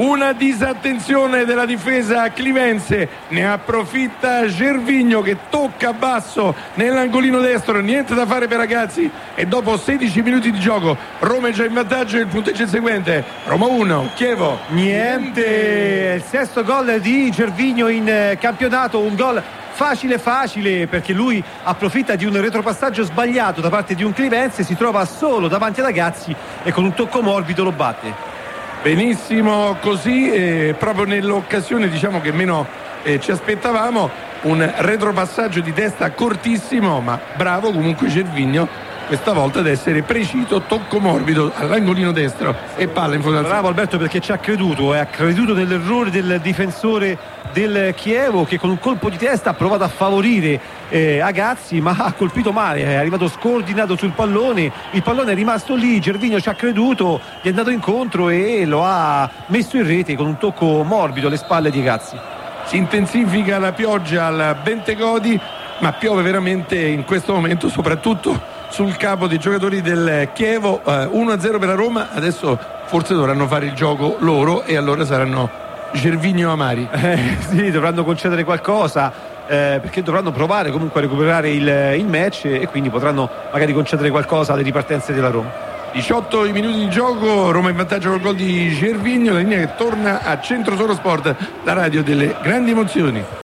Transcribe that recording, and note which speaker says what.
Speaker 1: una disattenzione della difesa clivense, ne approfitta Gervinho che tocca basso nell'angolino destro, niente da fare per Ragazzi, e dopo 16 minuti di gioco Roma è già in vantaggio. Il punteggio è il seguente: Roma 1, Chievo
Speaker 2: niente. Il sesto gol di Gervinho in campionato, un gol facile perché lui approfitta di un retropassaggio sbagliato da parte di un clivense, si trova solo davanti a Ragazzi e con un tocco morbido lo batte.
Speaker 1: Benissimo così, proprio nell'occasione diciamo che meno ci aspettavamo, un retropassaggio di testa cortissimo, ma bravo comunque Gervinho questa volta ad essere preciso, tocco morbido all'angolino destro e palla in fondo.
Speaker 2: Bravo Alberto, perché ci ha creduto nell'errore del difensore del Chievo, che con un colpo di testa ha provato a favorire Agazzi, ma ha colpito male, è arrivato scordinato sul pallone, il pallone è rimasto lì, Gervinho ci ha creduto, gli è andato incontro e lo ha messo in rete con un tocco morbido alle spalle di Agazzi.
Speaker 1: Si intensifica la pioggia al Bentegodi, ma piove veramente in questo momento soprattutto sul capo dei giocatori del Chievo. 1-0 per la Roma, adesso forse dovranno fare il gioco loro e allora saranno Gervinho Amari.
Speaker 2: Sì, dovranno concedere qualcosa, perché dovranno provare comunque a recuperare il match e quindi potranno magari concedere qualcosa alle ripartenze della Roma.
Speaker 1: 18 i minuti di gioco, Roma in vantaggio col gol di Gervinho, la linea che torna a Centro Solo Sport, la radio delle grandi emozioni.